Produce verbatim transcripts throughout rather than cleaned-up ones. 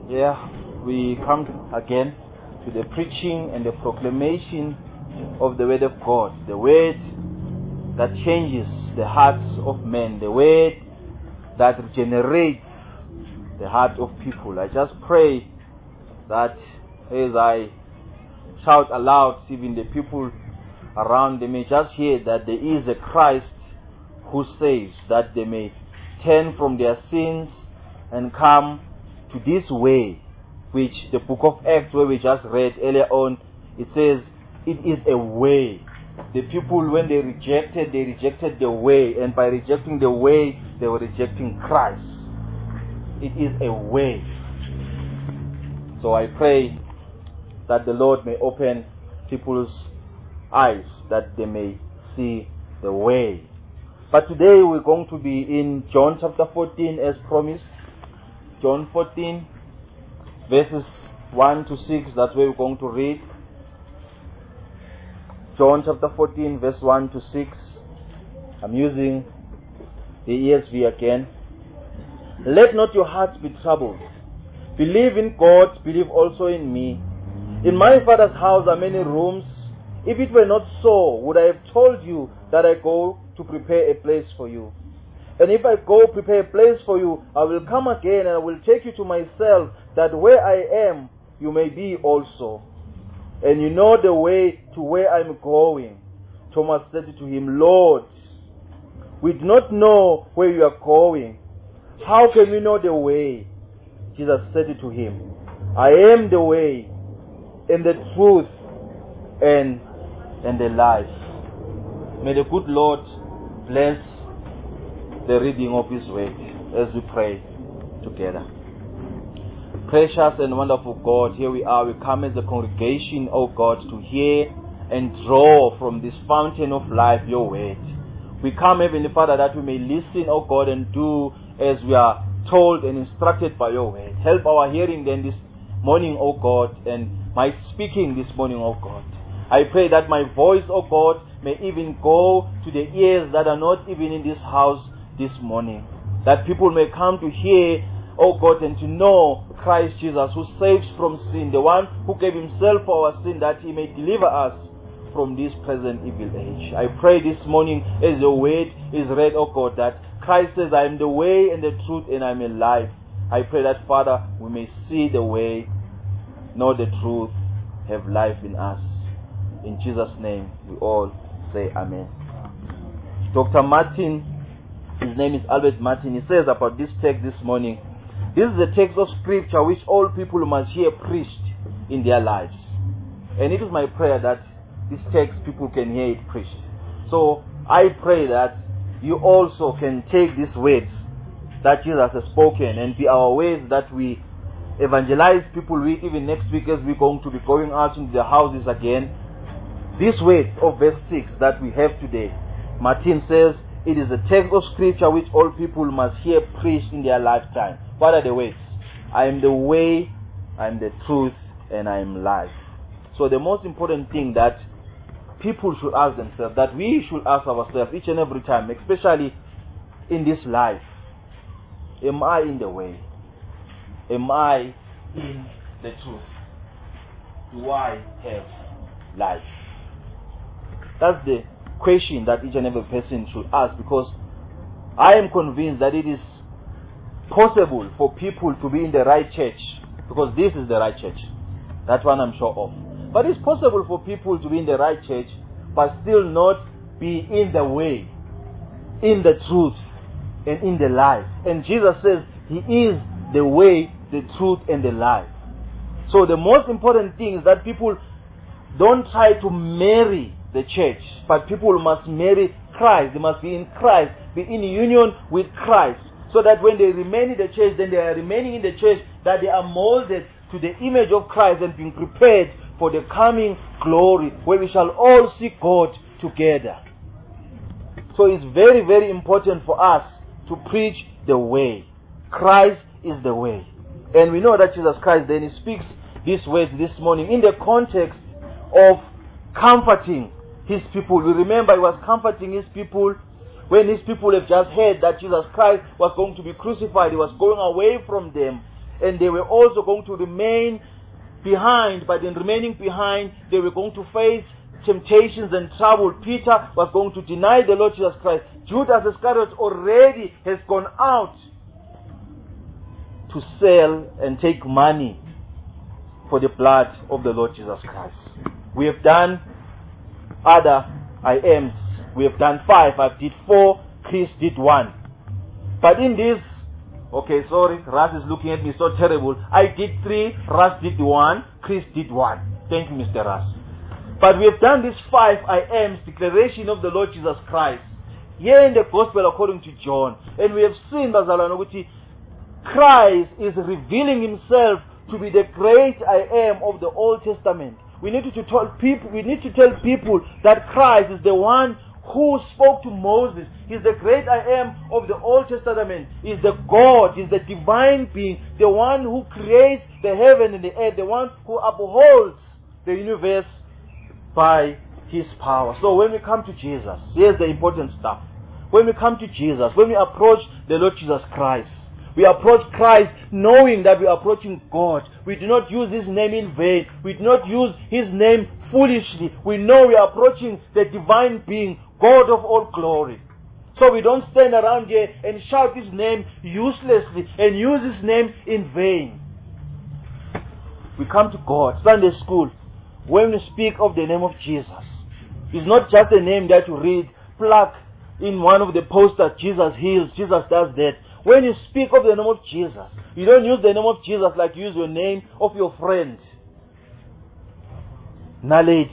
Yeah, we come again to the preaching and the proclamation of the Word of God, the Word that changes the hearts of men, the Word that regenerates the heart of people. I just pray that as I shout aloud, even the people around, they may just hear that there is a Christ who saves, that they may turn from their sins and come to this way, which the book of Acts, where we just read earlier on, it says it is a way. The people, when they rejected, they rejected the way, and by rejecting the way, they were rejecting Christ. It is a way. So I pray that the Lord may open people's eyes, that they may see the way. But today we're going to be in John chapter fourteen as promised. John fourteen, verses one to six, that's where we're going to read. John chapter fourteen, verse one to six. I'm using the E S V again. Let not your hearts be troubled. Believe in God, believe also in me. In my Father's house are many rooms. If it were not so, would I have told you that I go to prepare a place for you? And if I go prepare a place for you, I will come again and I will take you to myself, that where I am, you may be also. And you know the way to where I am going. Thomas said to him, Lord, we do not know where you are going. How can we know the way? Jesus said to him, I am the way and the truth and, and the life. May the good Lord bless the reading of His word as we pray together. Precious and wonderful God, here we are. We come as a congregation, O God, to hear and draw from this fountain of life your word. We come, Heavenly Father, that we may listen, O God, and do as we are told and instructed by your word. Help our hearing then this morning, O God, and my speaking this morning, O God. I pray that my voice, O God, may even go to the ears that are not even in this house this morning. That people may come to hear, O God, and to know Christ Jesus, who saves from sin, the one who gave himself for our sin, that he may deliver us from this present evil age. I pray this morning as your word is read, O God, that Christ says, I am the way and the truth and I am alive. I pray that, Father, we may see the way, know the truth, have life in us. In Jesus' name, we all say Amen. Doctor Martin, his name is Albert Martin, he says about this text this morning, this is the text of scripture which all people must hear preached in their lives. And it is my prayer that this text people can hear it preached. So I pray that you also can take these words that Jesus has spoken and be our ways that we evangelize people with, even next week as we're going to be going out into the houses again. These words of verse six that we have today, Martin says, it is a text of scripture which all people must hear preached in their lifetime. What are the words? I am the way, I am the truth, and I am life. So the most important thing that people should ask themselves, that we should ask ourselves each and every time, especially in this life, am I in the way? Am I in the truth? Do I have life? That's the question that each and every person should ask, because I am convinced that it is possible for people to be in the right church, because this is the right church. That one I'm sure of. But it's possible for people to be in the right church, but still not be in the way, in the truth, and in the life. And Jesus says He is the way, the truth, and the life. So the most important thing is that people don't try to marry the church, but people must marry Christ. They must be in Christ, be in union with Christ, so that when they remain in the church, then they are remaining in the church, that they are molded to the image of Christ and being prepared for the coming glory, where we shall all see God together. So it's very, very important for us to preach the way. Christ is the way. And we know that Jesus Christ, then He speaks these words this morning in the context of comforting His people. We remember He was comforting His people when His people have just heard that Jesus Christ was going to be crucified. He was going away from them. and they were also going to remain behind, but in remaining behind, they were going to face temptations and trouble. Peter was going to deny the Lord Jesus Christ. Judas Iscariot already has gone out to sell and take money for the blood of the Lord Jesus Christ. We have done other I Ams. We have done five. I did four. Chris did one. But in this, okay, sorry, Russ is looking at me so terrible. I did three. Russ did one. Chris did one. Thank you, Mister Russ. But we have done these five I Ams, declaration of the Lord Jesus Christ, here in the Gospel according to John. And we have seen, Bazalwane, ukuthi Christ is revealing himself to be the great I Am of the Old Testament. We need to tell people, we need to tell people that Christ is the one who spoke to Moses. He's the great I Am of the Old Testament. He's the God, he's the divine being, the one who creates the heaven and the earth, the one who upholds the universe by his power. So when we come to Jesus, here's the important stuff. When we come to Jesus, when we approach the Lord Jesus Christ, we approach Christ knowing that we are approaching God. We do not use his name in vain. We do not use his name foolishly. We know we are approaching the divine being, God of all glory. So we don't stand around here and shout his name uselessly and use his name in vain. We come to God. Sunday school, when we speak of the name of Jesus, it's not just a name that you read, plug in one of the posters, Jesus heals, Jesus does that. When you speak of the name of Jesus, you don't use the name of Jesus like you use your name of your friend. Knowledge.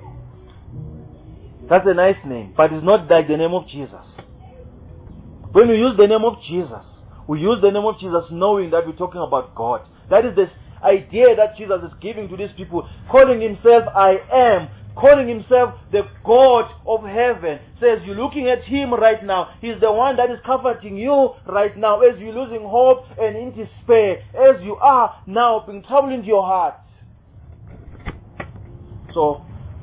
That's a nice name, but it's not like the name of Jesus. When we use the name of Jesus, we use the name of Jesus knowing that we're talking about God. That is the idea that Jesus is giving to these people, calling himself I Am, calling himself the God of heaven. Says you're looking at him right now. He's the one that is comforting you right now as you're losing hope and in despair, as you are now being troubled into your heart. So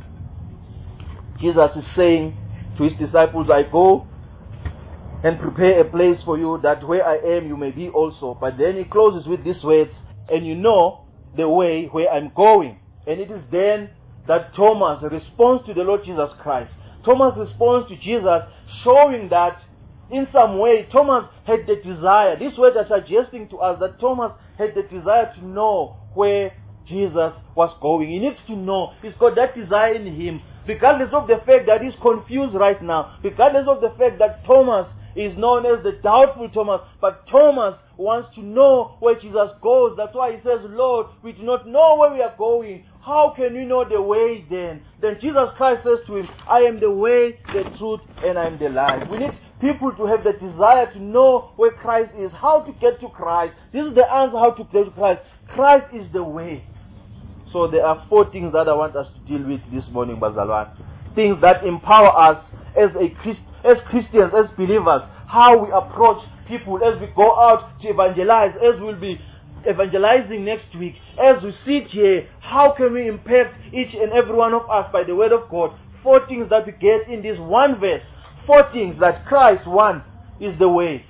Jesus is saying to his disciples, I go and prepare a place for you, that where I am you may be also. But then he closes with these words, and you know the way where I'm going. And it is then that Thomas responds to the Lord Jesus Christ. Thomas responds to Jesus, showing that in some way Thomas had the desire. These words are suggesting to us that Thomas had the desire to know where Jesus was going. He needs to know. He's got that desire in him. Regardless of the fact that he's confused right now. Regardless of the fact that Thomas is known as the doubtful Thomas. But Thomas wants to know where Jesus goes. That's why he says, Lord, we do not know where we are going. How can we know the way then? Then Jesus Christ says to him, I am the way, the truth, and I am the life. We need people to have the desire to know where Christ is, how to get to Christ. This is the answer, how to get to Christ. Christ is the way. So there are four things that I want us to deal with this morning, Bazalwane. Things that empower us as a Christ, as Christians, as believers, how we approach people as we go out to evangelize, as we'll be evangelizing next week, as we sit here, how can we impact each and every one of us by the word of God? Four things that we get in this one verse. Four things that Christ, one, is the way.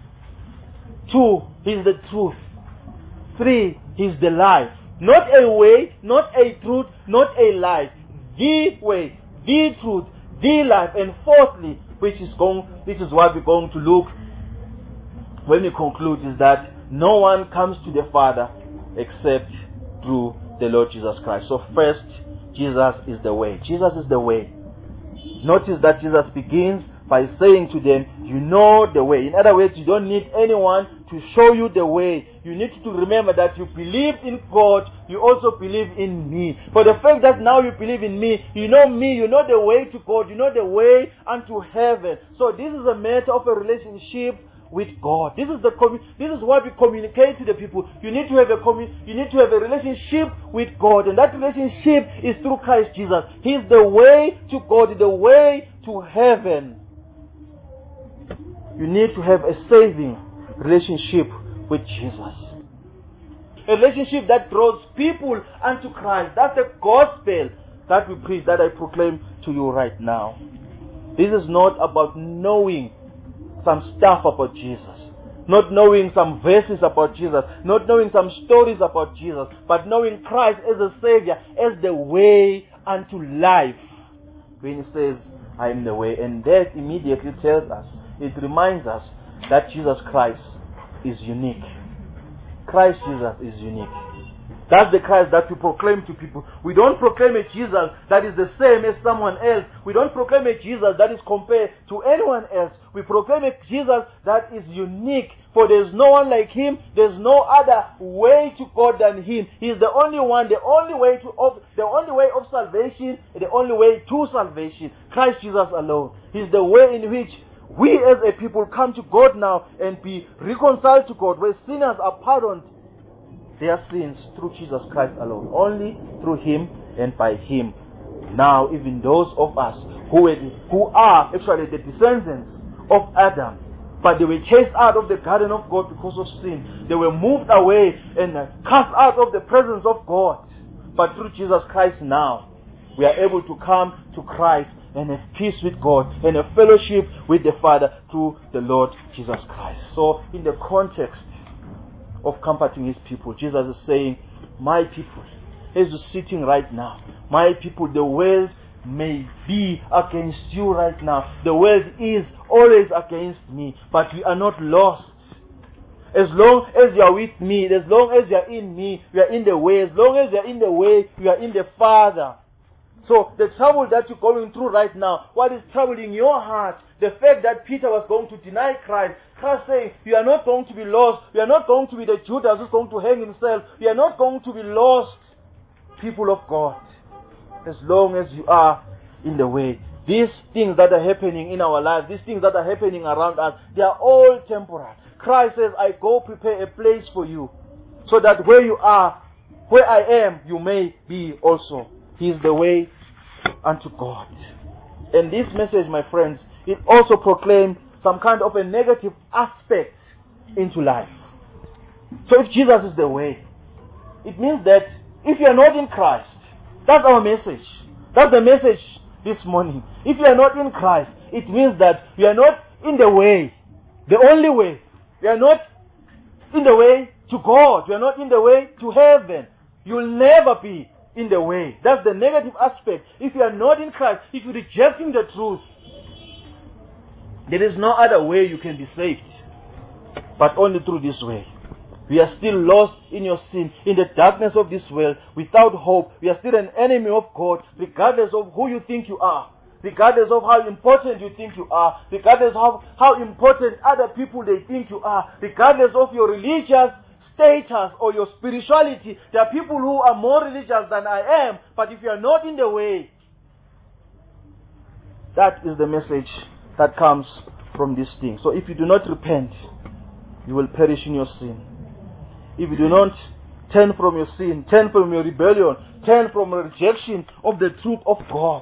Two, He's the truth. Three, He's the life. Not a way, not a truth, not a life. The way, the truth, the life. And fourthly, which is going, which is what we're going to look when we conclude, is that no one comes to the Father except through the Lord Jesus Christ. So first, Jesus is the way. Jesus is the way. Notice that Jesus begins by saying to them, you know the way. In other words, you don't need anyone to show you the way. You need to remember that you believe in God, you also believe in me. For the fact that now you believe in me, you know me, you know the way to God, you know the way unto heaven. So this is a matter of a relationship with God. This is the commu- this is what we communicate to the people. You need to have a commu- you need to have a relationship with God, and that relationship is through Christ Jesus. He is the way to God, the way to heaven. You need to have a saving relationship with Jesus. A relationship that draws people unto Christ. That's the gospel that we preach, that I proclaim to you right now. This is not about knowing some stuff about Jesus. not knowing some verses about Jesus, not knowing some stories about Jesus, but knowing Christ as a Savior, as the way unto life. When he says, I am the way. And that immediately tells us, it reminds us that Jesus Christ is unique. Christ Jesus is unique. That's the Christ that we proclaim to people. We don't proclaim a Jesus that is the same as someone else. We don't proclaim a Jesus that is compared to anyone else. We proclaim a Jesus that is unique. For there is no one like him. There is no other way to God than him. He is the only one, the only way to of, the only way of salvation, the only way to salvation. Christ Jesus alone. He is the way in which we as a people come to God now and be reconciled to God, where sinners are pardoned their sins through Jesus Christ alone. Only through him and by him. Now, even those of us who, were, who are actually the descendants of Adam, but they were chased out of the garden of God because of sin. They were moved away and cast out of the presence of God. But through Jesus Christ now, we are able to come to Christ and have peace with God and a fellowship with the Father through the Lord Jesus Christ. So, in the context of comforting his people, Jesus is saying, my people, as you're sitting right now, my people, the world may be against you right now. The world is always against me, but we are not lost. As long as you are with me, as long as you are in me, you are in the way. As long as you are in the way, you are in the Father. So the trouble that you're going through right now, what is troubling your heart, the fact that Peter was going to deny Christ, Christ saying, you are not going to be lost. You are not going to be the Judas who's going to hang himself. You are not going to be lost, people of God, as long as you are in the way. These things that are happening in our lives, these things that are happening around us, they are all temporal. Christ says, I go prepare a place for you, so that where you are, where I am, you may be also. He is the way unto God. And this message, my friends, it also proclaims some kind of a negative aspect into life. So if Jesus is the way, it means that if you are not in Christ, that's our message. That's the message this morning. If you are not in Christ, it means that you are not in the way, the only way. You are not in the way to God. You are not in the way to heaven. You will never be in the way. That's the negative aspect. If you are not in Christ, if you're rejecting the truth, there is no other way you can be saved, but only through this way. We are still lost in your sin, in the darkness of this world, without hope. We are still an enemy of God, regardless of who you think you are, regardless of how important you think you are, regardless of how important other people they think you are, regardless of your religious status or your spirituality. There are people who are more religious than I am, but if you are not in the way, that is the message that comes from this thing. So if you do not repent, you will perish in your sin. If you do not turn from your sin, turn from your rebellion, turn from rejection of the truth of God,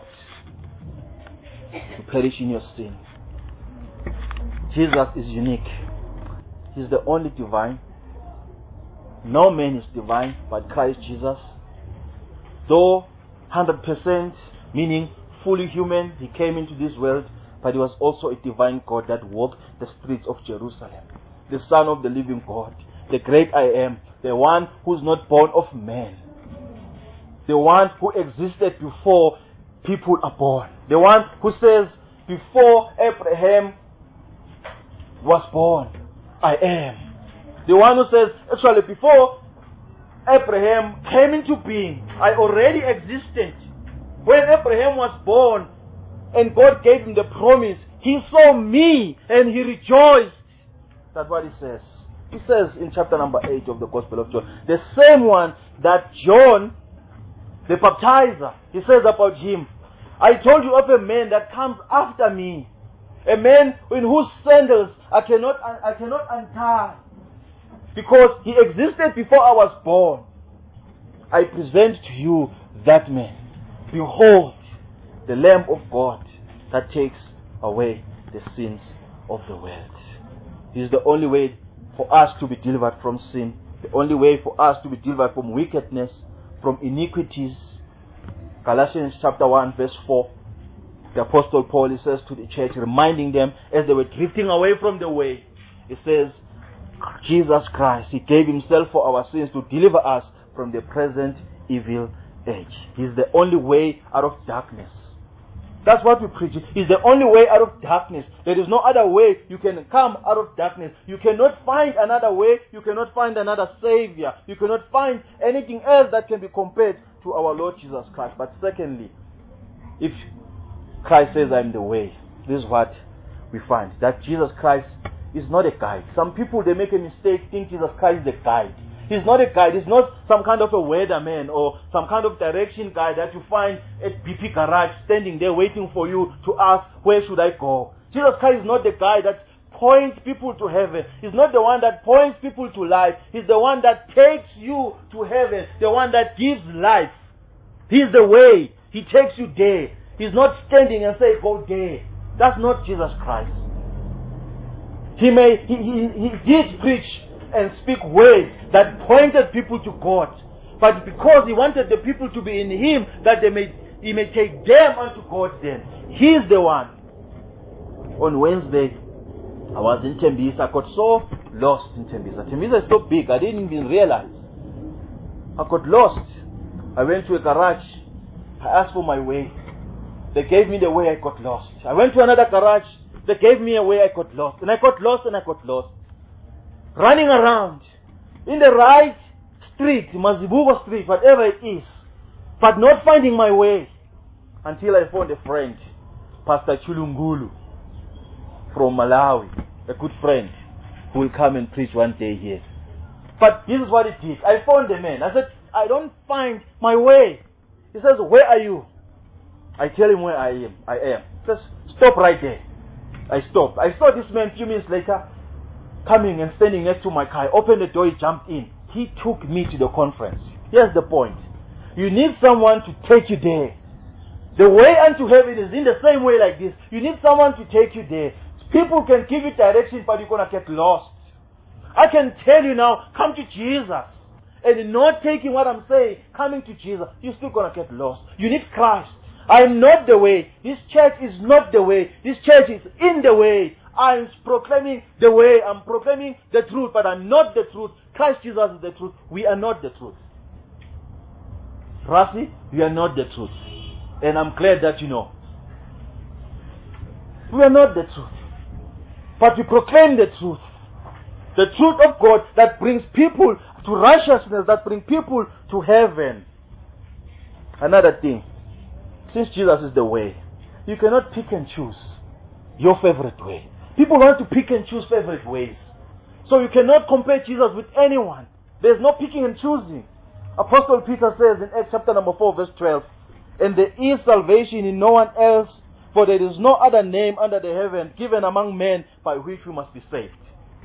you perish in your sin. Jesus is unique. He's the only divine. No man is divine but Christ Jesus. Though one hundred percent, meaning fully human, he came into this world, but he was also a divine God that walked the streets of Jerusalem. The Son of the living God, the great I am, the one who's not born of man, the one who existed before people are born, the one who says, before Abraham was born, I am. The one who says, actually, before Abraham came into being, I already existed. When Abraham was born and God gave him the promise, he saw me and he rejoiced. That's what he says. He says in chapter number eight of the Gospel of John, the same one that John, the baptizer, he says about him, I told you of a man that comes after me, a man in whose sandals I cannot, I cannot untie, because he existed before I was born. I present to you that man. Behold, the Lamb of God that takes away the sins of the world. He is the only way for us to be delivered from sin, the only way for us to be delivered from wickedness, from iniquities. Galatians chapter one verse four, the Apostle Paul, he says to the church, reminding them as they were drifting away from the way, he says, Jesus Christ. He gave himself for our sins to deliver us from the present evil age. He's the only way out of darkness. That's what we preach. He's the only way out of darkness. There is no other way you can come out of darkness. You cannot find another way. You cannot find another Savior. You cannot find anything else that can be compared to our Lord Jesus Christ. But secondly, if Christ says, I'm the way, this is what we find. That Jesus Christ is not a guide. Some people, they make a mistake, think Jesus Christ is a guide. He's not a guide. He's not some kind of a weatherman or some kind of direction guide that you find at B P garage standing there waiting for you to ask, where should I go? Jesus Christ is not the guy that points people to heaven. He's not the one that points people to life. He's the one that takes you to heaven. The one that gives life. He's the way. He takes you there. He's not standing and say, go there. That's not Jesus Christ. He may, he, he, he did preach and speak words that pointed people to God. But because he wanted the people to be in him, that they may, he may take them unto God then. He is the one. On Wednesday, I was in Tembisa. I got so lost in Tembisa. Tembisa is so big, I didn't even realize. I got lost. I went to a garage. I asked for my way. They gave me the way, I got lost. I went to another garage. They gave me a way, I got lost. And I got lost and I got lost. Running around in the right street, Mazibuko Street, whatever it is, but not finding my way until I found a friend, Pastor Chulungulu from Malawi, a good friend who will come and preach one day here. But this is what it did. I found the man. I said, I don't find my way. He says, where are you? I tell him where I am. I am. He says, stop right there. I stopped. I saw this man a few minutes later coming and standing next to my car. I opened the door, he jumped in. He took me to the conference. Here's the point. You need someone to take you there. The way unto heaven is in the same way like this. You need someone to take you there. People can give you direction, but you're going to get lost. I can tell you now, come to Jesus. And not taking what I'm saying, coming to Jesus, you're still going to get lost. You need Christ. I'm not the way. This church is not the way. This church is in the way. I'm proclaiming the way. I'm proclaiming the truth, but I'm not the truth. Christ Jesus is the truth. We are not the truth. Rasi, we are not the truth. And I'm glad that you know. We are not the truth. But we proclaim the truth. The truth of God that brings people to righteousness, that brings people to heaven. Another thing. Since Jesus is the way, you cannot pick and choose your favorite way. People want to pick and choose favorite ways. So you cannot compare Jesus with anyone. There's no picking and choosing. Apostle Peter says in Acts chapter number four verse twelve, and there is salvation in no one else, for there is no other name under the heaven given among men by which we must be saved.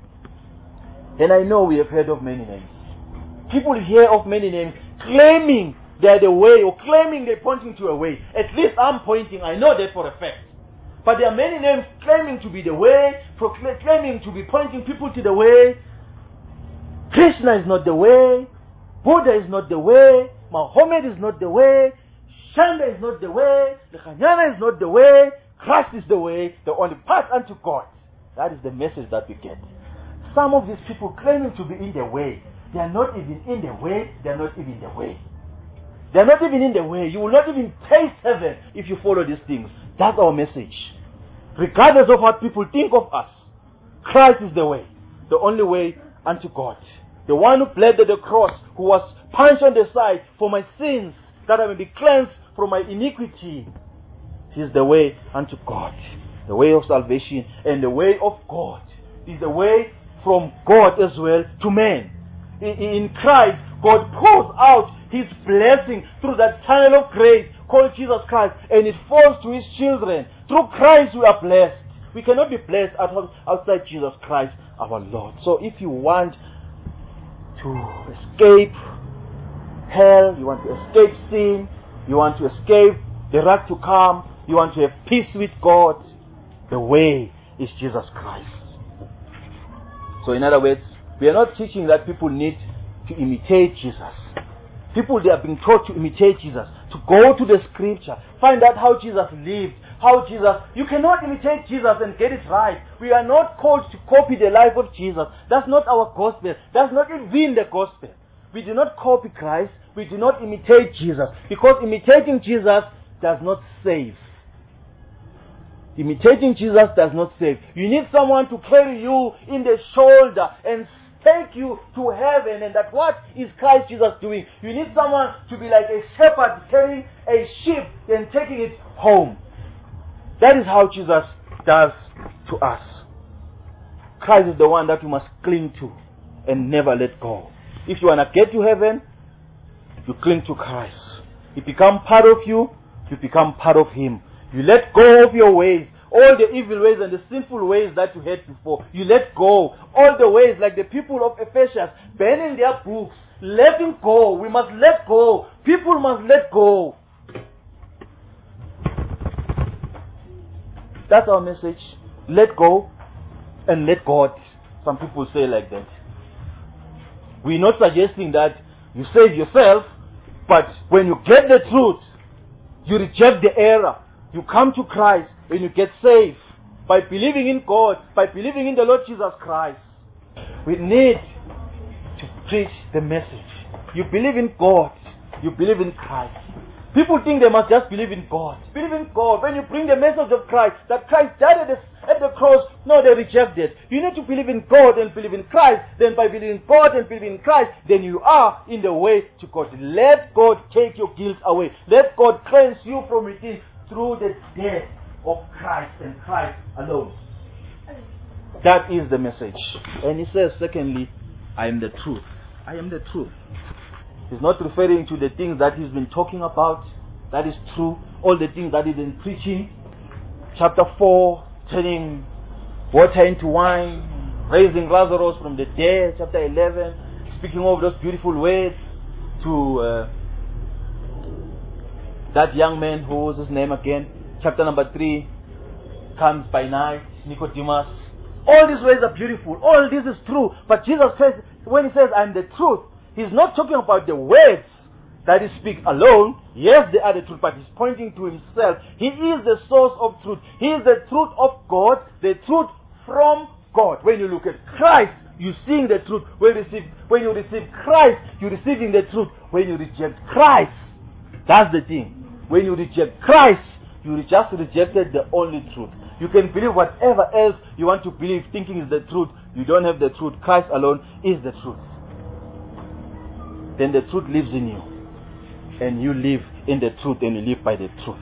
And I know we have heard of many names. People hear of many names claiming they are the way, or claiming they're pointing to a way. At least I'm pointing, I know that for a fact. But there are many names claiming to be the way, proclaim, claiming to be pointing people to the way. Krishna is not the way. Buddha is not the way. Muhammad is not the way. Shanda is not the way. Lechanyana is not the way. Christ is the way, the only path unto God. That is the message that we get. Some of these people claiming to be in the way, they are not even in the way, they are not even in the way. They are not even in the way. You will not even taste heaven if you follow these things. That's our message. Regardless of what people think of us, Christ is the way, the only way unto God. The one who bled at the cross, who was punched on the side for my sins, that I may be cleansed from my iniquity. He is the way unto God, the way of salvation, and the way of God is the way from God as well to man. In, in Christ, God pours out His blessing through that channel of grace called Jesus Christ, and it falls to His children. Through Christ we are blessed. We cannot be blessed outside Jesus Christ our Lord. So if you want to escape hell, you want to escape sin, you want to escape the wrath to come, you want to have peace with God, the way is Jesus Christ. So in other words, we are not teaching that people need to imitate Jesus. People, they are being taught to imitate Jesus, to go to the scripture, find out how Jesus lived, how Jesus... You cannot imitate Jesus and get it right. We are not called to copy the life of Jesus. That's not our gospel. That's not even the gospel. We do not copy Christ. We do not imitate Jesus. Because imitating Jesus does not save. Imitating Jesus does not save. You need someone to carry you in the shoulder and take you to heaven. And that what is Christ Jesus doing? You need someone to be like a shepherd carrying a sheep and taking it home. That is how Jesus does to us. Christ is the one that you must cling to and never let go. If you want to get to heaven, you cling to Christ. He becomes part of you, you become part of Him. You let go of your ways, all the evil ways and the sinful ways that you had before. You let go. All the ways like the people of Ephesus, burning their books, letting go. We must let go. People must let go. That's our message. Let go and let God. Some people say like that. We're not suggesting that you save yourself, but when you get the truth, you reject the error. You come to Christ and you get saved by believing in God, by believing in the Lord Jesus Christ. We need to preach the message. You believe in God, you believe in Christ. People think they must just believe in God. Believe in God. When you bring the message of Christ, that Christ died at the, at the cross, no, they reject it. You need to believe in God and believe in Christ. Then by believing in God and believing in Christ, then you are in the way to God. Let God take your guilt away. Let God cleanse you from within through the death of Christ and Christ alone. That is the message. And he says, secondly, I am the truth. I am the truth. He's not referring to the things that he's been talking about. That is true. All the things that he's been preaching. Chapter four, turning water into wine, raising Lazarus from the dead. Chapter eleven, speaking of those beautiful words to uh, that young man, who was his name again? Chapter number three, comes by night, Nicodemus. All these words are beautiful. All this is true. But Jesus Christ, when he says, I am the truth, he's not talking about the words that he speaks alone. Yes, they are the truth, but he's pointing to himself. He is the source of truth. He is the truth of God, the truth from God. When you look at Christ, you're seeing the truth. When you receive, when you receive Christ, you're receiving the truth. When you reject Christ, that's the thing. When you reject Christ, you just rejected the only truth. You can believe whatever else you want to believe, thinking is the truth. You don't have the truth. Christ alone is the truth. Then the truth lives in you. And you live in the truth and you live by the truth.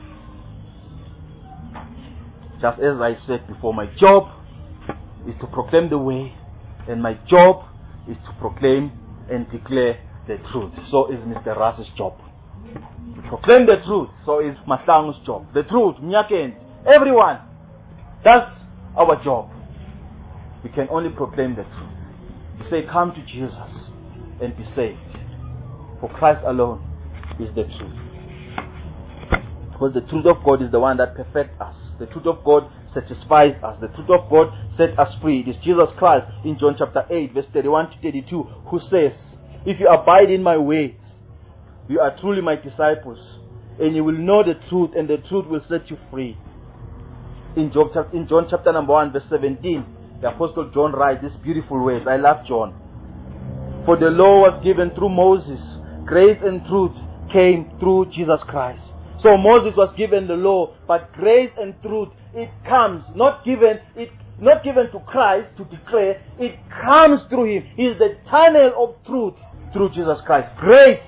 Just as I said before, my job is to proclaim the way, and my job is to proclaim and declare the truth. So is Mister Ras's job. Proclaim the truth. So is Mahlang's job. The truth, Nyakent, everyone. That's our job. We can only proclaim the truth. We say, come to Jesus and be saved. For Christ alone is the truth. Because the truth of God is the one that perfects us. The truth of God satisfies us. The truth of God sets us free. It is Jesus Christ in John chapter eight, verse thirty-one to thirty-two, who says, if you abide in my ways, you are truly my disciples, and you will know the truth, and the truth will set you free. In John, in John chapter number one, verse seventeen, the Apostle John writes these beautiful words. I love John. For the law was given through Moses. Grace and truth came through Jesus Christ. So Moses was given the law, but grace and truth, it comes, not given, it not given to Christ to declare, it comes through Him. He is the tunnel of truth through Jesus Christ. Grace.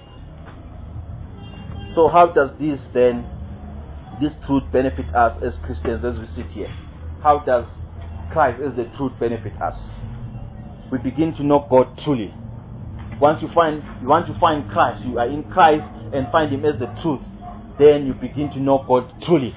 So how does this then, this truth benefit us as Christians as we sit here? How does Christ as the truth benefit us? We begin to know God truly. Once you find, you want to find Christ, you are in Christ and find Him as the truth, then you begin to know God truly.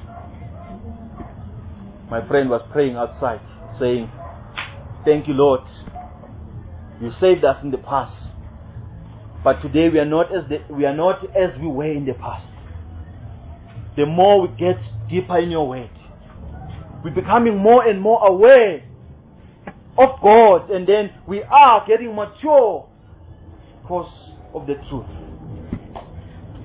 My friend was praying outside, saying, thank you, Lord. You saved us in the past. But today we are not as the, we are not as we were in the past. The more we get deeper in your word, we're becoming more and more aware of God, and then we are getting mature because of the truth.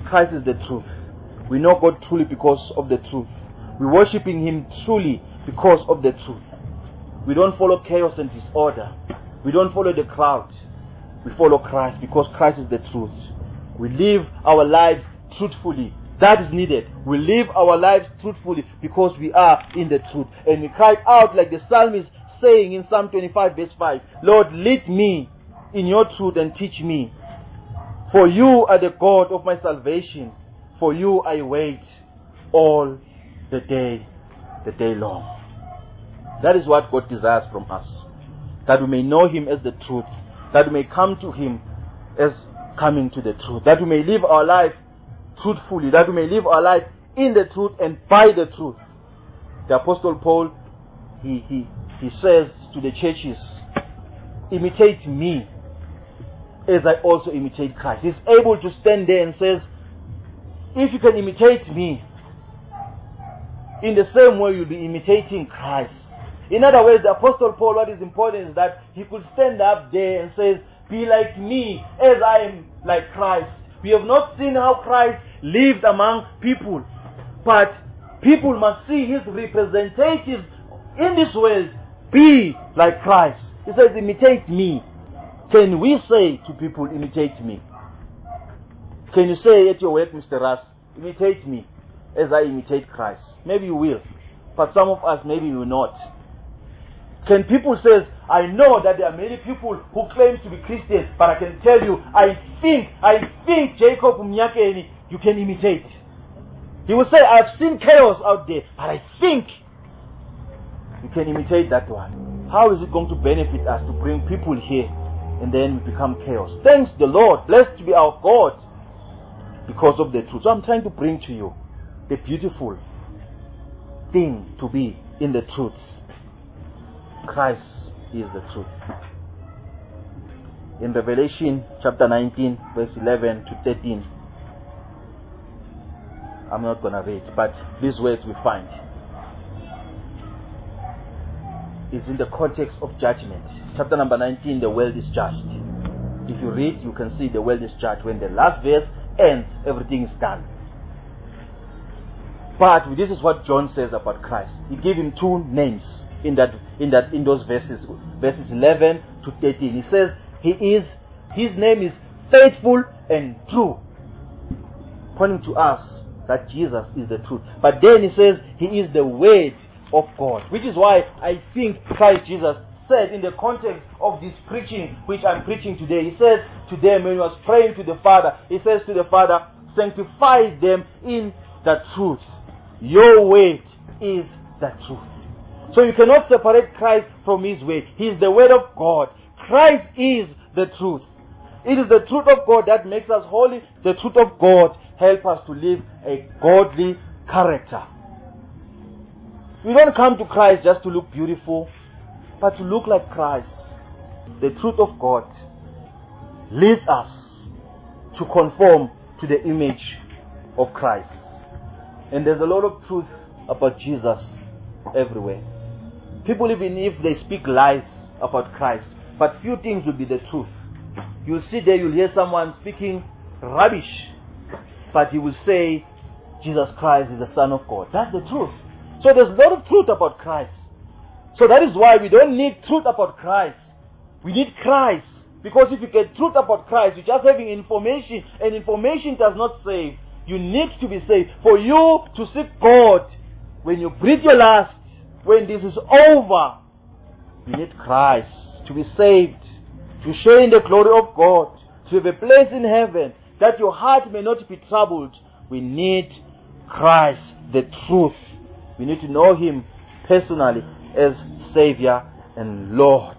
Christ is the truth. We know God truly because of the truth. We're worshipping Him truly because of the truth. We don't follow chaos and disorder. We don't follow the crowd. We follow Christ because Christ is the truth. We live our lives truthfully. That is needed. We live our lives truthfully because we are in the truth. And we cry out like the psalmist saying in Psalm twenty-five verse five, Lord, lead me in your truth and teach me. For you are the God of my salvation. For you I wait all the day, the day long. That is what God desires from us. That we may know Him as the truth. That we may come to Him as coming to the truth. That we may live our life truthfully. That we may live our life in the truth and by the truth. The Apostle Paul, he, he, he says to the churches, imitate me as I also imitate Christ. He's able to stand there and says, if you can imitate me, in the same way you'll be imitating Christ. In other words, the Apostle Paul, what is important is that he could stand up there and says, be like me as I am like Christ. We have not seen how Christ lived among people, but people must see His representatives in this world be like Christ. He says, imitate me. Can we say to people, imitate me? Can you say at your work, Mister Russ, imitate me as I imitate Christ? Maybe you will, but some of us maybe will not. Can people say, I know that there are many people who claim to be Christians, but I can tell you, I think, I think Jacob Mnyakeni, you can imitate. He will say, I've seen chaos out there, but I think you can imitate that one. How is it going to benefit us to bring people here and then we become chaos? Thanks the Lord, blessed be our God, because of the truth. So I'm trying to bring to you the beautiful thing to be in the truth. Christ is the truth. In Revelation chapter nineteen, verse eleven to thirteen, I'm not going to read, but these words we find is in the context of judgment. Chapter number nineteen, the world is judged. If you read, you can see the world is judged. When the last verse ends, everything is done. But this is what John says about Christ. He gave him two names in that in that in those verses, verses eleven to thirteen. He says he is his name is faithful and true, pointing to us that Jesus is the truth. But then he says he is the word of God, which is why I think Christ Jesus said in the context of this preaching which I'm preaching today, he says to them when he was praying to the Father, he says to the Father, sanctify them in the truth. Your word is the truth. So you cannot separate Christ from His word. He is the word of God. Christ is the truth. It is the truth of God that makes us holy. The truth of God helps us to live a godly character. We don't come to Christ just to look beautiful, but to look like Christ. The truth of God leads us to conform to the image of Christ. And there's a lot of truth about Jesus everywhere. People, even if they speak lies about Christ, but few things will be the truth. You'll see there, you'll hear someone speaking rubbish, but he will say Jesus Christ is the Son of God. That's the truth. So there's a lot of truth about Christ. So that is why we don't need truth about Christ. We need Christ. Because if you get truth about Christ, you're just having information, and information does not save. You need to be saved. For you to seek God, when you breathe your last, when this is over, you need Christ to be saved, to share in the glory of God, to have a place in heaven, that your heart may not be troubled. We need Christ, the truth. We need to know Him personally as Savior and Lord.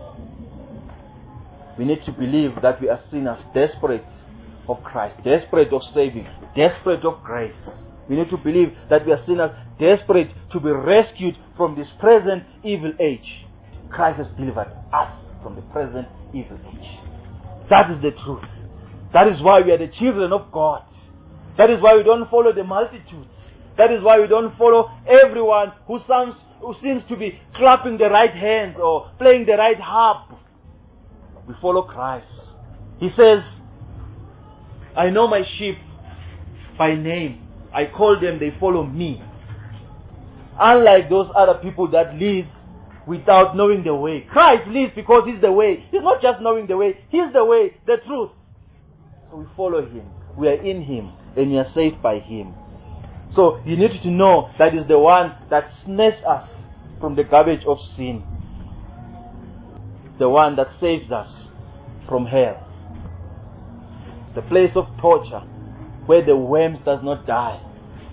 We need to believe that we are sinners, desperate of Christ, desperate of saving, desperate of grace. We need to believe that we are sinners, desperate to be rescued from this present evil age. Christ has delivered us from the present evil age. That is the truth. That is why we are the children of God. That is why we don't follow the multitudes. That is why we don't follow everyone who sounds, who seems to be clapping the right hands or playing the right harp. We follow Christ. He says, I know my sheep by name. I call them, they follow me. Unlike those other people that lead without knowing the way. Christ leads because He's the way. He's not just knowing the way. He's the way, the truth. So we follow Him. We are in Him. And we are saved by Him. So you need to know that is the one that snatched us from the garbage of sin. The one that saves us from hell. The place of torture where the worms does not die.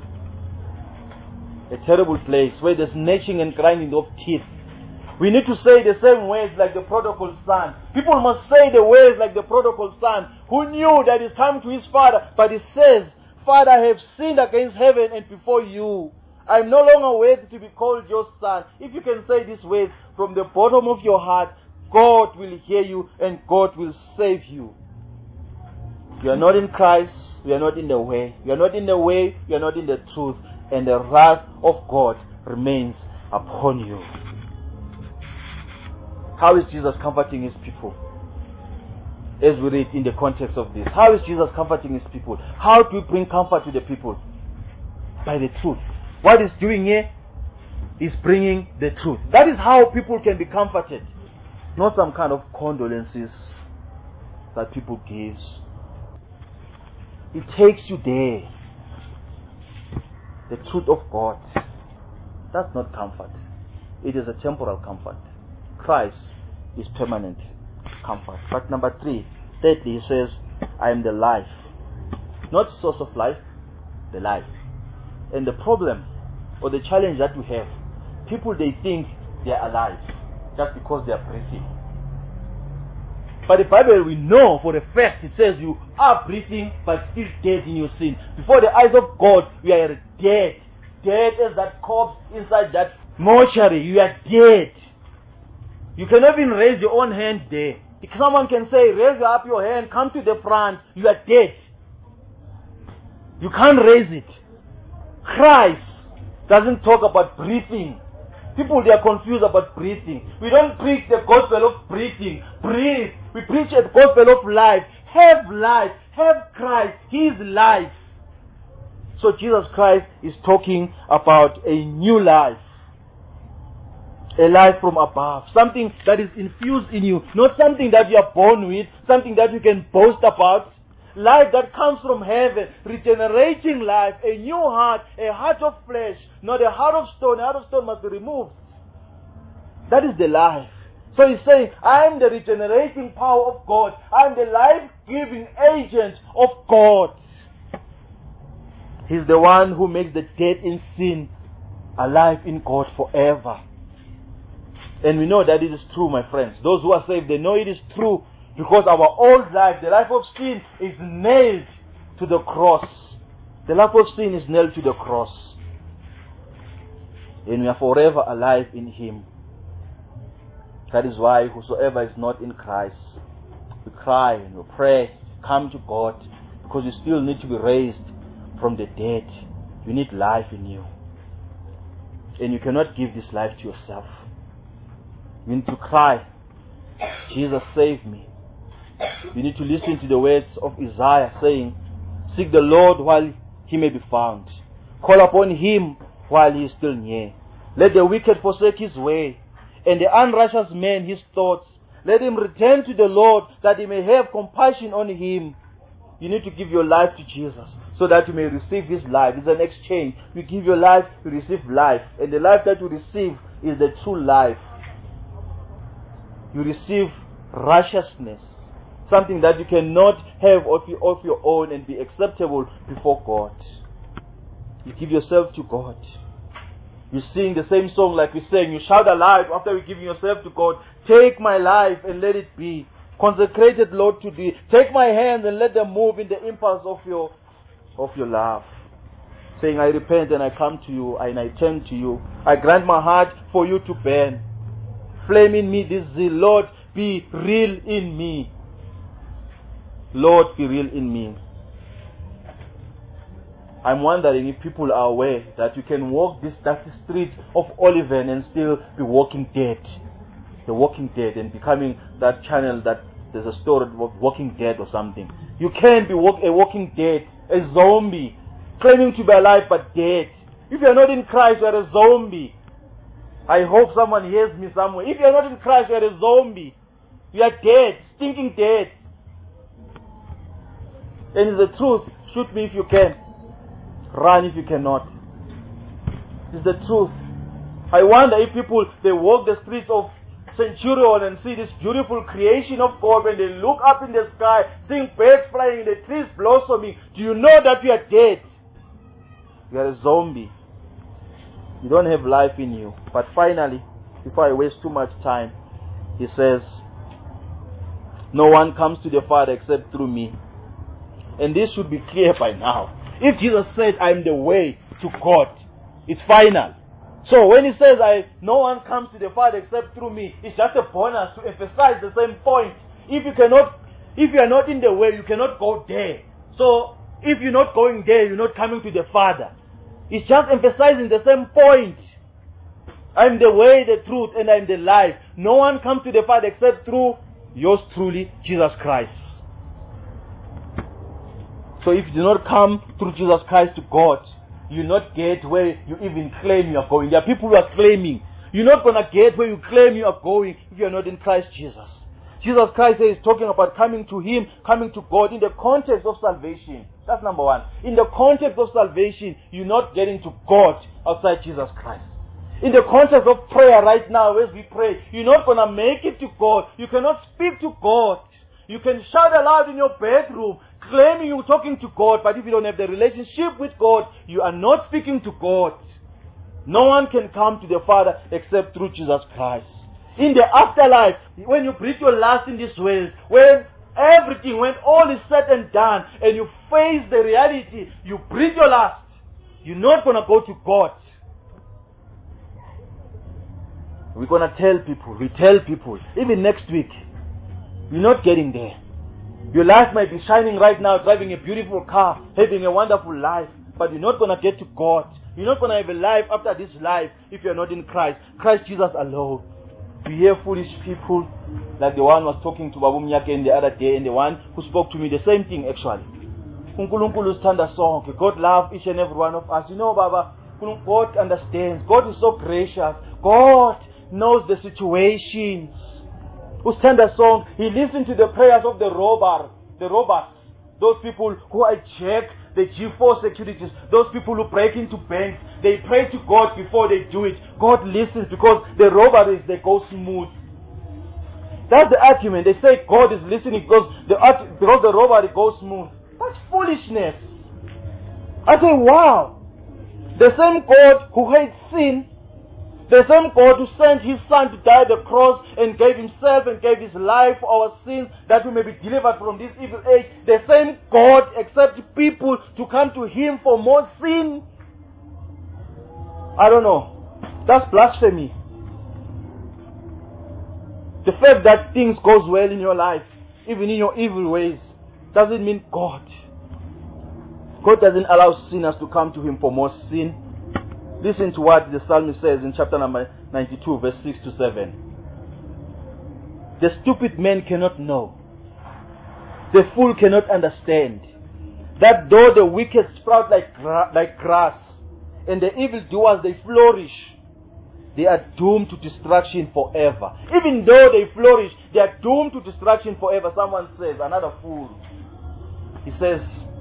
A terrible place where there's gnashing and grinding of teeth. We need to say the same words like the prodigal son. People must say the words like the prodigal son who knew that he's come to his father, but he says, Father, I have sinned against heaven and before you. I am no longer worthy to be called your son. If you can say these words from the bottom of your heart, God will hear you and God will save you. You are not in Christ, you are not in the way. You are not in the way, you are not in the truth. And the wrath of God remains upon you. How is Jesus comforting His people? As we read in the context of this. How is Jesus comforting His people? How do we bring comfort to the people? By the truth. What He's doing here is bringing the truth. That is how people can be comforted. Not some kind of condolences that people give. It takes you there. The truth of God. That's not comfort. It is a temporal comfort. Christ is permanent comfort. Fact number three. Thirdly, He says, I am the life. Not source of life, the life. And the problem or the challenge that we have, people they think they are alive just because they are breathing. But the Bible, we know for a fact, it says you are breathing but still dead in your sin. Before the eyes of God, you are dead. Dead as that corpse inside that mortuary. You are dead. You cannot even raise your own hand there. If someone can say, raise up your hand, come to the front, you are dead. You can't raise it. Christ doesn't talk about breathing. People, they are confused about breathing. We don't preach the gospel of breathing. Breathe. We preach the gospel of life. Have life. Have Christ. He is life. So Jesus Christ is talking about a new life. A life from above. Something that is infused in you. Not something that you are born with. Something that you can boast about. Life that comes from heaven, regenerating life, a new heart, a heart of flesh, not a heart of stone. A heart of stone must be removed. That is the life. So he's saying, I am the regenerating power of God. I am the life-giving agent of God. He's the one who makes the dead in sin alive in God forever. And we know that it is true, my friends. Those who are saved, they know it is true. Because our old life, the life of sin, is nailed to the cross. The life of sin is nailed to the cross. And we are forever alive in Him. That is why whosoever is not in Christ, we cry and we pray, come to God. Because you still need to be raised from the dead. You need life in you. And you cannot give this life to yourself. You need to cry, Jesus, save me. You need to listen to the words of Isaiah saying, seek the Lord while He may be found. Call upon Him while He is still near. Let the wicked forsake his way, and the unrighteous man his thoughts. Let him return to the Lord, that He may have compassion on him. You need to give your life to Jesus, so that you may receive His life. It's an exchange. You give your life, you receive life. And the life that you receive is the true life. You receive righteousness. Something that you cannot have of your own and be acceptable before God. You give yourself to God. You sing the same song like we sang. You shout aloud after you give yourself to God. Take my life and let it be consecrated, Lord, to Thee. Take my hands and let them move in the impulse of your of your love. Saying, I repent and I come to You and I turn to You. I grant my heart for You to burn. Flame in me this zeal. Lord, be real in me. Lord, be real in me. I'm wondering if people are aware that you can walk these dusty streets of Oliven and still be walking dead. The walking dead and becoming that channel that there's a story of Walking Dead or something. You can be walk, a walking dead, a zombie, claiming to be alive but dead. If you're not in Christ, you're a zombie. I hope someone hears me somewhere. If you're not in Christ, you're a zombie. You are dead, stinking dead. And it's the truth. Shoot me if you can. Run if you cannot. It's the truth. I wonder if people, they walk the streets of Centurion and see this beautiful creation of God, when they look up in the sky, seeing birds flying, the trees blossoming, do you know that you are dead? You are a zombie. You don't have life in you. But finally, before I waste too much time, he says, no one comes to the Father except through me. And this should be clear by now. If Jesus said, I am the way to God, it's final. So when he says, I, no one comes to the Father except through me, it's just a bonus to emphasize the same point. If you cannot, if you are not in the way, you cannot go there. So if you're not going there, you're not coming to the Father. It's just emphasizing the same point. I'm the way, the truth, and I'm the life. No one comes to the Father except through yours truly, Jesus Christ. So if you do not come through Jesus Christ to God, you will not get where you even claim you are going. There are people who are claiming. You're not going to get where you claim you are going if you are not in Christ Jesus. Jesus Christ is talking about coming to Him, coming to God in the context of salvation. That's number one. In the context of salvation, you're not getting to God outside Jesus Christ. In the context of prayer right now, as we pray, you're not going to make it to God. You cannot speak to God. You can shout aloud in your bedroom, claiming you're talking to God, but if you don't have the relationship with God, you are not speaking to God. No one can come to the Father except through Jesus Christ. In the afterlife, when you breathe your last in this world, when everything, when all is said and done, and you face the reality, you breathe your last, you're not going to go to God. We're going to tell people, we tell people, even next week, you're not getting there. Your life might be shining right now, driving a beautiful car, having a wonderful life, but you're not going to get to God. You're not going to have a life after this life if you're not in Christ. Christ Jesus alone. We hear foolish people like the one who was talking to Babu Mnyake the other day, and the one who spoke to me, the same thing actually. Unkulunkulu stand a song. God loves each and every one of us. You know, Baba, God understands. God is so gracious. God knows the situations. Who stand a song, he listened to the prayers of the robber, the robbers, those people who hijack the G four securities, those people who break into banks. They pray to God before they do it. God listens because the robberies, they go smooth. That's the argument. They say God is listening because the because the robbery goes smooth. That's foolishness. I say, wow. The same God who hates sin, the same God who sent His Son to die on the cross and gave Himself and gave His life for our sins, that we may be delivered from this evil age. The same God accepts people to come to Him for more sin. I don't know. That's blasphemy. The fact that things goes well in your life, even in your evil ways, doesn't mean God. God doesn't allow sinners to come to Him for more sin. Listen to what the psalmist says in chapter number ninety-two, verse six to seven. The stupid man cannot know. The fool cannot understand that though the wicked sprout like, gra- like grass, and the evildoers they flourish, they are doomed to destruction forever. Even though they flourish, they are doomed to destruction forever. Someone says, another fool, he says,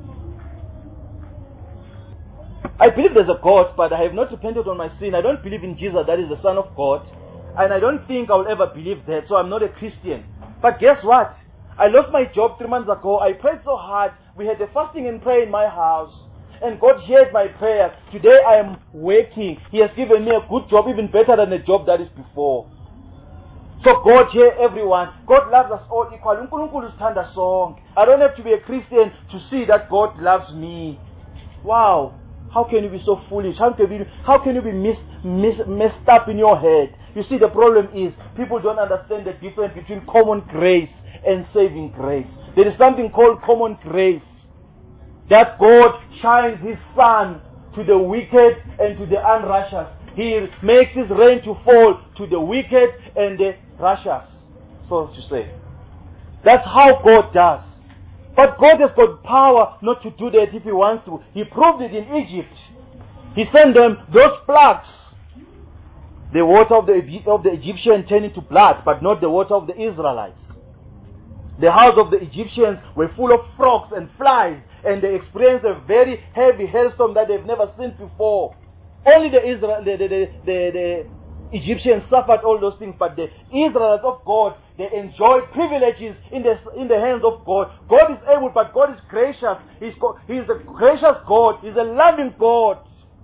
I believe there's a God, but I have not repented on my sin. I don't believe in Jesus, that is the Son of God. And I don't think I will ever believe that, so I'm not a Christian. But guess what? I lost my job three months ago. I prayed so hard. We had a fasting and prayer in my house. And God heard my prayers. Today I am working. He has given me a good job, even better than the job that is before. So God hear everyone. God loves us all equal. Unkulunkulu stand a song. I don't have to be a Christian to see that God loves me. Wow. How can you be so foolish? How can you, how can you be mis, mis, messed up in your head? You see, the problem is people don't understand the difference between common grace and saving grace. There is something called common grace. That God shines His sun to the wicked and to the unrighteous. He makes His rain to fall to the wicked and the righteous, so to say. That's how God does. But God has got power not to do that if He wants to. He proved it in Egypt. He sent them those plagues. The water of the, of the Egyptian turned into blood, but not the water of the Israelites. The house of the Egyptians were full of frogs and flies, and they experienced a very heavy hailstorm that they've never seen before. Only the, Israel, the, the, the, the, the Egyptians suffered all those things, but the Israelites of God, they enjoyed privileges in the, in the hands of God. God is able, but God is gracious. He's, He is a gracious God. He's a loving God.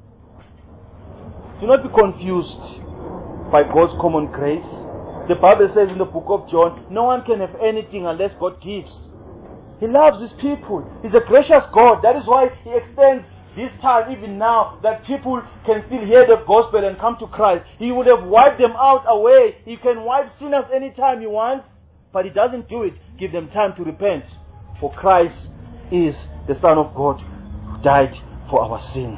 Do not be confused by God's common grace. The Bible says in the book of John, no one can have anything unless God gives. He loves His people. He's a gracious God. That is why He extends this time, even now, that people can still hear the gospel and come to Christ. He would have wiped them out away. He can wipe sinners anytime He wants, but He doesn't do it. Give them time to repent. For Christ is the Son of God who died for our sins.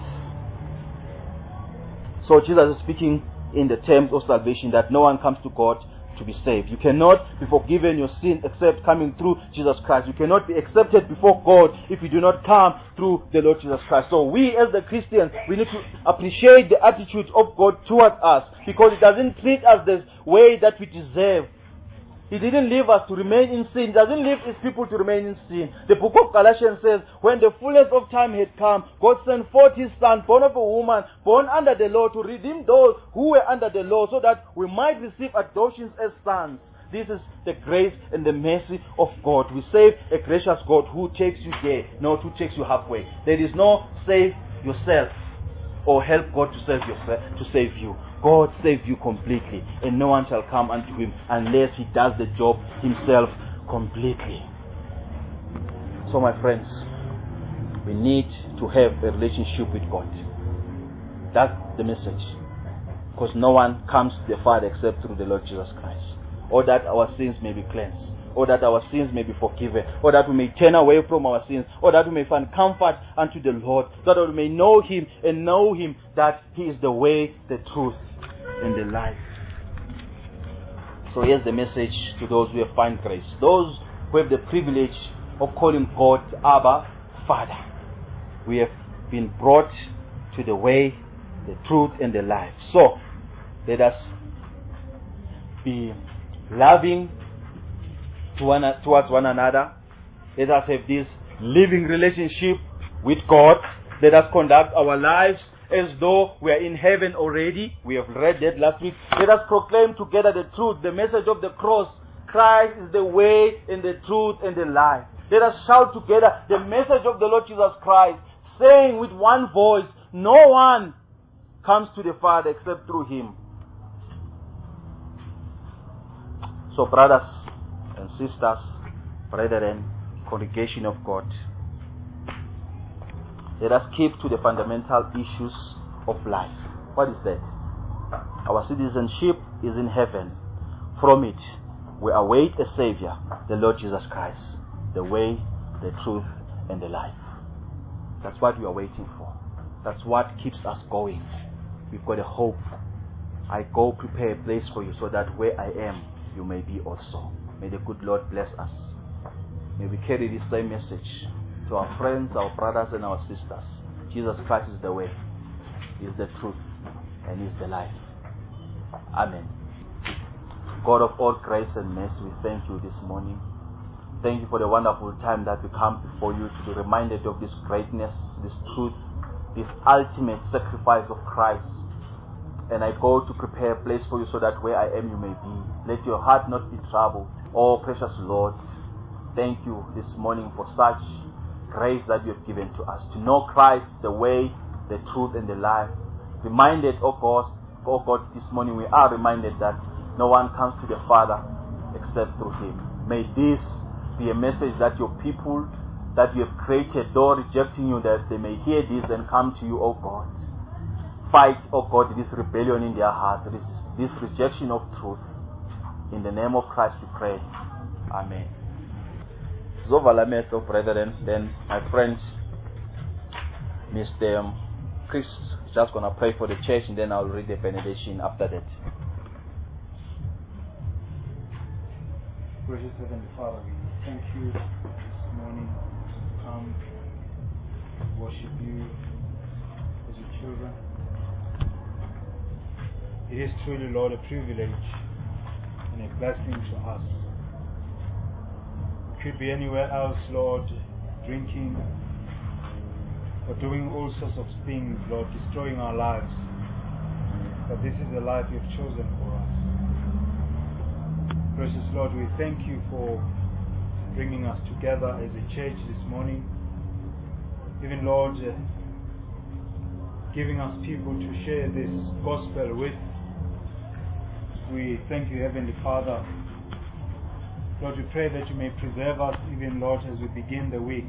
So Jesus is speaking in the terms of salvation, that no one comes to God to be saved. You cannot be forgiven your sin except coming through Jesus Christ. You cannot be accepted before God if you do not come through the Lord Jesus Christ. So we as the Christians, we need to appreciate the attitude of God towards us, because He doesn't treat us the way that we deserve. He didn't leave us to remain in sin. He doesn't leave His people to remain in sin. The book of Galatians says, when the fullness of time had come, God sent forth His Son, born of a woman, born under the law, to redeem those who were under the law, so that we might receive adoptions as sons. This is the grace and the mercy of God. We serve a gracious God who takes you there, not who takes you halfway. There is no save yourself or help God to save yourself, to save you. God saved you completely, and no one shall come unto Him unless He does the job Himself completely. So my friends, we need to have a relationship with God. That's the message. Because no one comes to the Father except through the Lord Jesus Christ. Or that our sins may be cleansed, or that our sins may be forgiven, or that we may turn away from our sins, or that we may find comfort unto the Lord, so that we may know Him and know Him that He is the way, the truth, and the life. So here's the message to those who have found grace, those who have the privilege of calling God Abba, Father. We have been brought to the way, the truth, and the life. So let us be loving to one, towards one another. Let us have this living relationship with God. Let us conduct our lives as though we are in heaven already. We have read that last week. Let us proclaim together the truth, the message of the cross. Christ is the way and the truth and the life. Let us shout together the message of the Lord Jesus Christ, saying with one voice, no one comes to the Father except through Him. So brothers and sisters, brethren, congregation of God, let us keep to the fundamental issues of life. What is that? Our citizenship is in heaven. From it, we await a Savior, the Lord Jesus Christ, the way, the truth, and the life. That's what we are waiting for. That's what keeps us going. We've got a hope. I go prepare a place for you, so that where I am, you may be also. May the good Lord bless us. May we carry this same message to our friends, our brothers, and our sisters. Jesus Christ is the way, He is the truth, and He is the life. Amen. God of all grace and mercy, we thank You this morning. Thank You for the wonderful time that we come before You to be reminded of this greatness, this truth, this ultimate sacrifice of Christ. And I go to prepare a place for You, so that where I am You may be. Let Your heart not be troubled. Oh, precious Lord, thank You this morning for such grace that You have given to us, to know Christ, the way, the truth, and the life. Reminded, oh God, oh God, this morning we are reminded that no one comes to the Father except through Him. May this be a message that Your people that You have created, though rejecting You, that they may hear this and come to You, oh God. Fight, oh God, this rebellion in their hearts, this, this rejection of truth. In the name of Christ we pray. Amen. Zovala mess of brethren, then my friend Mister Chris is just going to pray for the church, and then I'll read the benediction after that. Gracious Heavenly Father, we thank You this morning to come worship you as your children. It is truly, Lord, a privilege and a blessing to us. We could be anywhere else, Lord, drinking or doing all sorts of things, Lord, destroying our lives. But this is the life you have chosen for us. Precious Lord, we thank you for bringing us together as a church this morning. Even, Lord, uh, giving us people to share this gospel with. We thank you, Heavenly Father. Lord, we pray that you may preserve us, even, Lord, as we begin the week.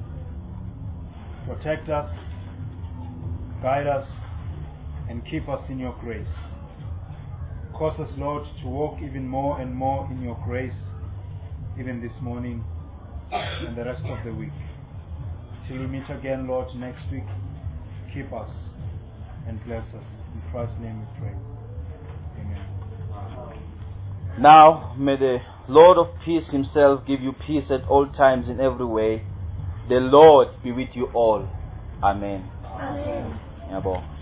Protect us, guide us, and keep us in your grace. Cause us, Lord, to walk even more and more in your grace, even this morning and the rest of the week. Till we meet again, Lord, next week, keep us and bless us. In Christ's name we pray. Amen. Now, may the Lord of peace himself give you peace at all times in every way. The Lord be with you all. Amen. Amen. Amen.